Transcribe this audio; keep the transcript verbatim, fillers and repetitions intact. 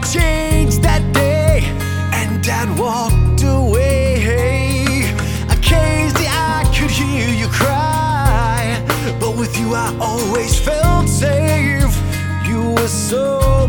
changed that day, and Dad walked away. Occasionally I could hear you cry, but with you I always felt safe. You were so